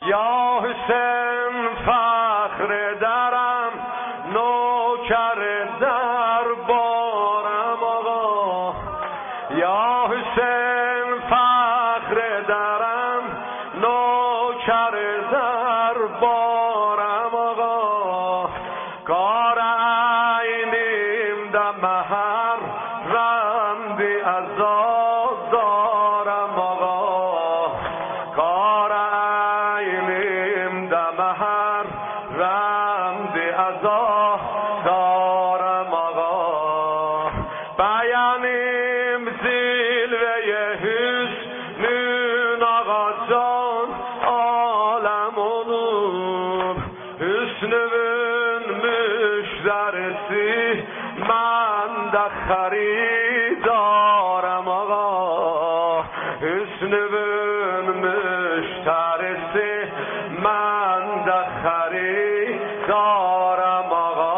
یا حسین فخر درم نوکر دربارم آقا، یا حسین فخر درم نوکر دربارم آقا، کار عینیم دم هر رمدی عذاب دارم آقا، کار عینیم دم هر رمدی عذاب دارم آقا، بیانیم زیلوه حسنین آقا جان عالم olur حسنین مشترسی من ده خریدارم آقا، حسنین مشترسی من ده خریدارم آقا،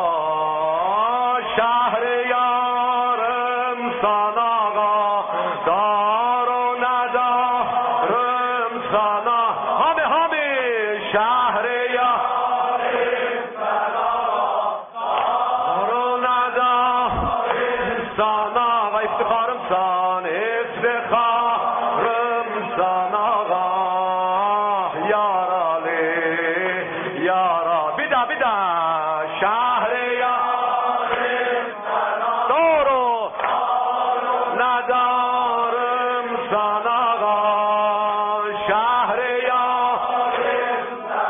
شهریارم سان آقا دار و ندارم سان آقا، همی شهریارم سان آقا دار و ندارم سان آقا، افتخارم سان افتخارم سان آقا، یار علی یارا بیدا شهریارم دار و ندارم سان آقا، شهریارم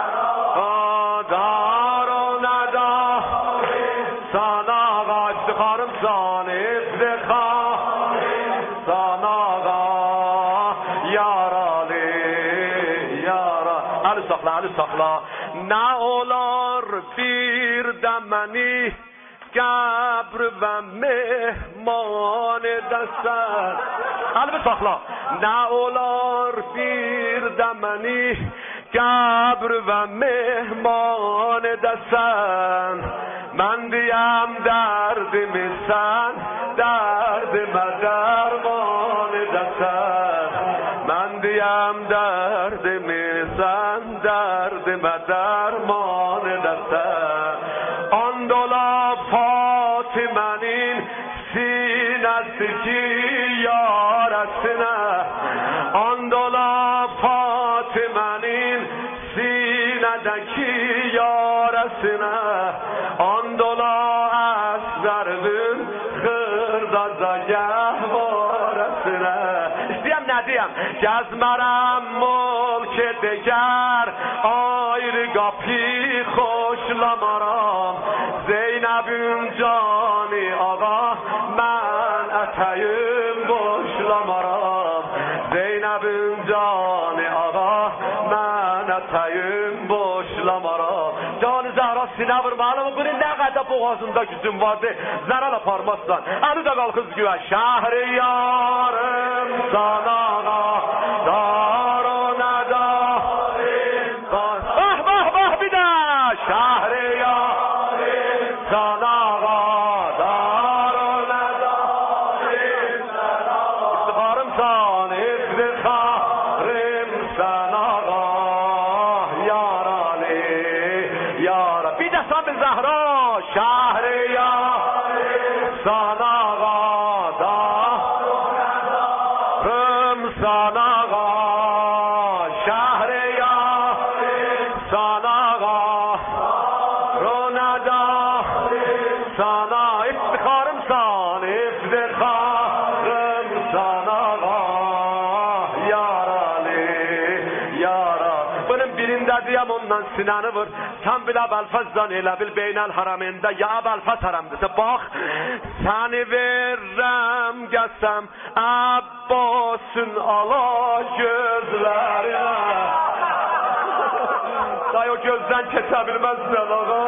دار و ندارم سان آقا، افتخارم سان افتخارم سان آقا، یار علی یارا علی ساخلا نه اولار بیر دمنی گبر و مهمان دستن قلب ساخلا نه اولار بیر دمنی گبر و مهمان دستن من دیم درد میسن درد مدرمان دستن من دیم درد میسن درد مدرمان دستن آن دولا فاطمنین سین است کی یارسنه آن دولا فاطمنین سین دکی یارسنه آن دولا از زردن خردازگه وارسنه استیم ندیم جزمرم ملک دگر آیرگا پی خوش لامارام زینبیم جانی آقا من اتیم boş lamaram Zeynep'im canı ağa mən ətəyim boşlamaram Canı Zəhra sinə vurmalım Bunun nə qədər boğazında gücüm vardı Zərəl aparmazsan Əli də qalxız güvə Şəhriyarım sana dar o nədarim Bah bir də Şəhriyarım sana diyəm ondan sinəni vur Sən bilə Bəlfəzdan elə bil beynəl haramində Ya Bəlfəz haramdırsa bax Səni verrəm gəsəm Əbbasın ala gözlərinə Day o gözdən keçə bilməzsən ağa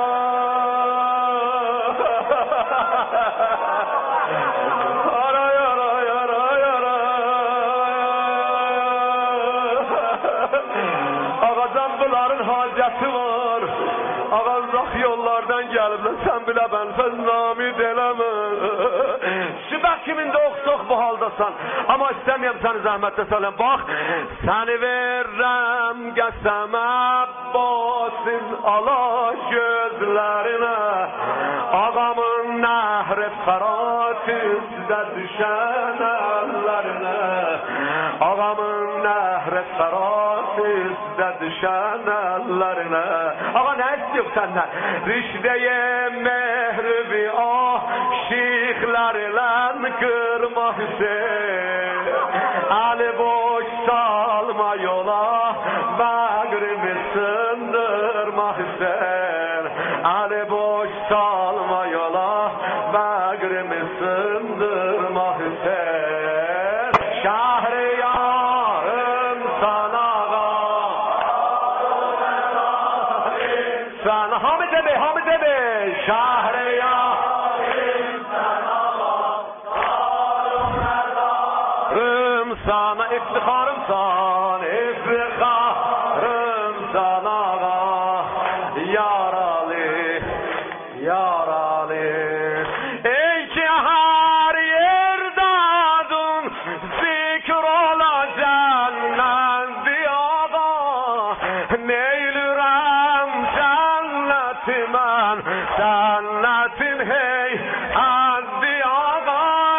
Bunların hacəti var Ağa uzaq yollardan gəliblər Sən bilə Bəlfəz namid eləmə Sübət kimin de oxsoq bu haldasan. Ama istemiyorum seni zahmette salem. Bak seni verrem qəsəm Abbasın ala gözlerine. Ağamın nehri Fırat üstə düşen ellerine. Ağamın nehri Fırat üstə düşen ellerine. Ağa ne istiyor senden? Rişdeye mehribi aşıklarla kırma Hüseyin. Ali boş salma yola, bağrımı sındırma Hüseyin. Ali boş salma yola, bağrımı sındırma Hüseyin. Şahriyarım sana sen Hamide Bey Şahriyarım sana iftiharım sana yaralı ey ki her yerdadun zikr ola cennet diyada neylürem cennetimen cennetin hey diyada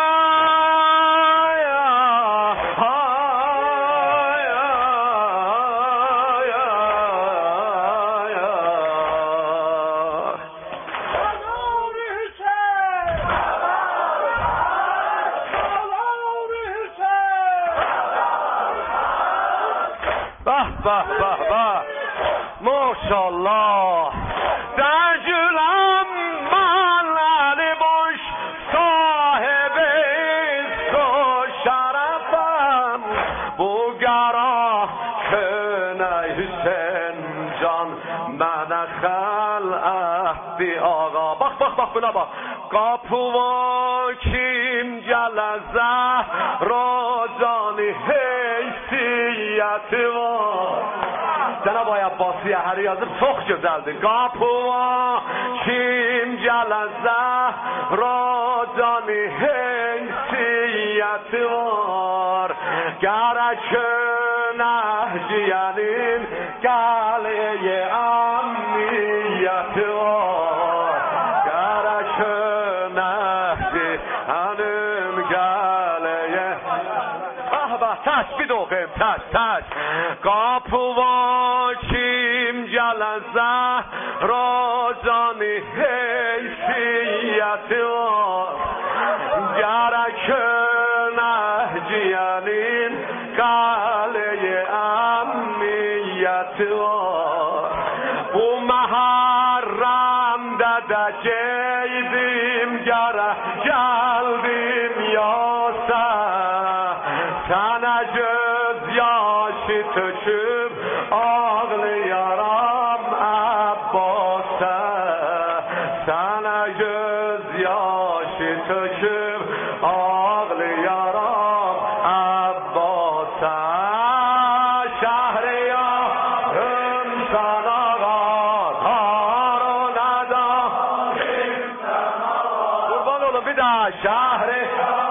Bah maşallah Dəcüləm mələni boş sahibi so şərəfəm bu qara könə Hüseyin can mənə xələtdi ağa Bak buna bak Qapıva kim gələzə racani heysiyyəti var Cenab-ı Abbasiye her yazıp çok güzeldi. Kapıva kim gələzə racani heysiyeti var. Gərəkün əhciyenin gəliyi əmniyeti var. Gərəkün əhciyenin gəliyi Taş bir de okuyayım taş Kapıva kim gələzə racani heysiyeti var Gərəkün əhciyenin qəliyi əmniyeti var Bu məhərrəmdə də geydim gəldim yasa Sana göz yaşı töküp ağlayaram Abbas'a Sana göz yaşı töküp ağlayaram Abbas'a Şahriyarım sana Haruna'da Kurban olun bir daha Şahriyarım